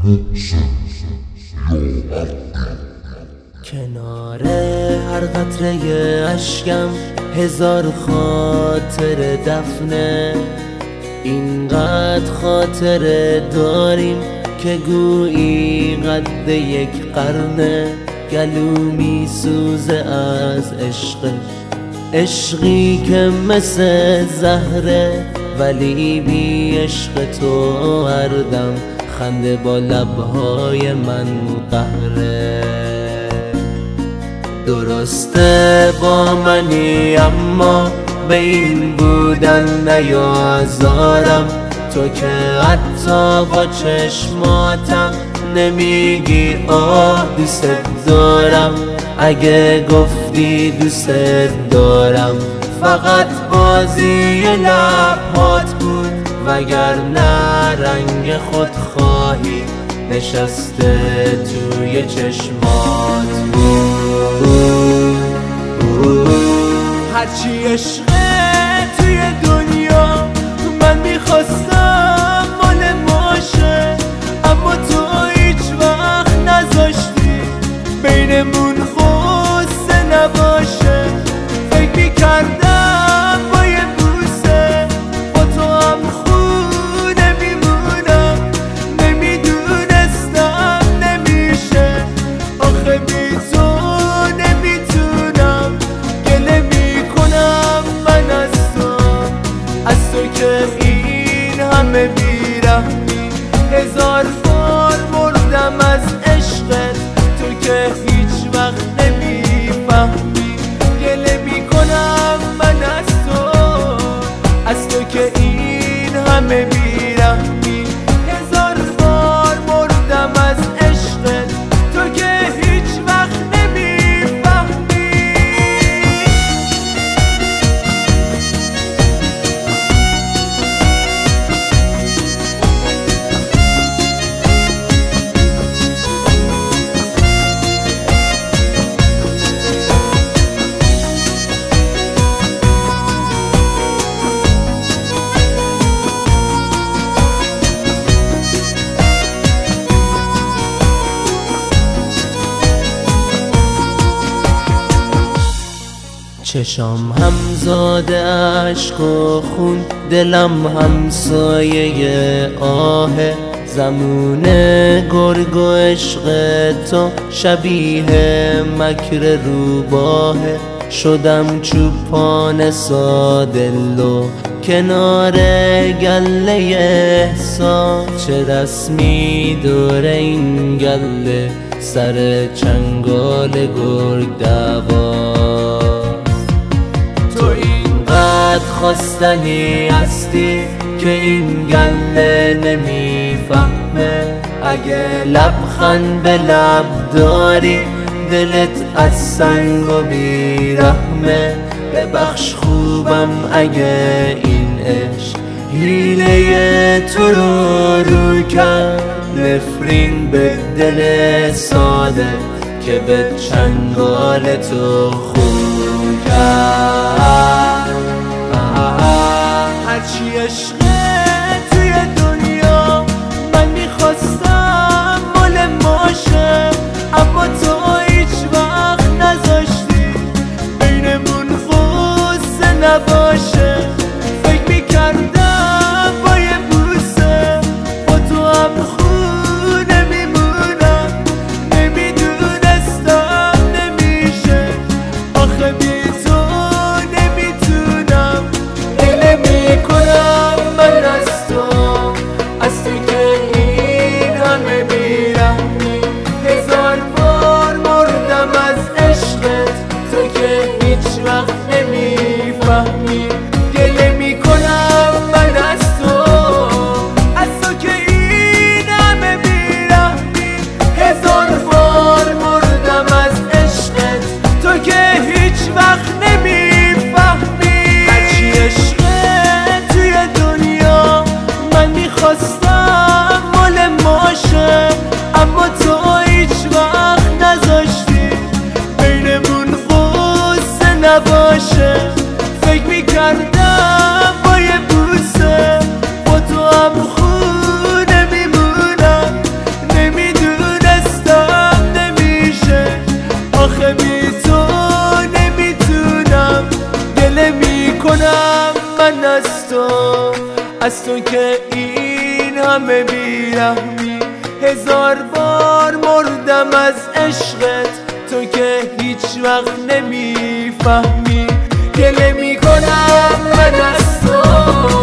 کنار هر قطره اشکم هزار خاطر دفنه، اینقدر خاطره داریم که گویی قد یک قرنه. گلو می سوزه از عشقی که مثل زهره، ولی بی عشق تو هر دم خنده با لبهای من قهره. درسته با منی اما به این بودن نیازارم، تو که حتی با چشماتم نمیگی آه دوست دارم. اگه گفتی دوست دارم فقط بازی لبهات بود، وگرنه رنگ خودخواهی نشسته توی چشمات بود. هرچی عشقه توی دنیا من میخواستم مال باشه، اما تو هیچ وقت نذاشتی بینمون خواسته نباشه. فکر میکردم با یه بوسه با تو هم خونه میمونم، نمیدونستم نمیشه. آخه بی تو نمیتونم، گله میکنم من از تو که این همه بیرحمی. هزار بار مردم از عشقت، تو که هیچ وقت نمیفهمی. گله میکنم من از تو که این همه بیرحمی. هزار بار مردم از عشقت، تو که هیچ وقت نمیفهمی. چشام همزاده عشق و خون، دلم همسایه آهه. زمون گرگ و عشق تو شبیه مکر روباهه. شدم چوپان سادلو کنار گله احساس، چه رسمی دور این گله سر چنگال گرگ دعوا. تو اینقدر خواستنی هستی که این گله نمیفهمه. اگه لبخند به لب داری دلت از سنگ و بیرحمه. ببخش خوبم اگه این عشق حیله تو رو کرد. نفرین به دل ساده که به چنگال تو خون کرد. هرچی عشقه توی دنیا من میخواستم مال باشه، اما تو هیچ وقت نذاشتی بینمون خواسته نباشه. فکر میکردم با یه بوسه با تو هم خونه میمونم، نمیدونستم نمیشه. آخه بی تو نمیتونم، گله میکنم از تو که این همه بیرحمی. 1000 بار مردم از عشقت، تو که هیچ وقت نمیفهمی. گله میکنم من از تو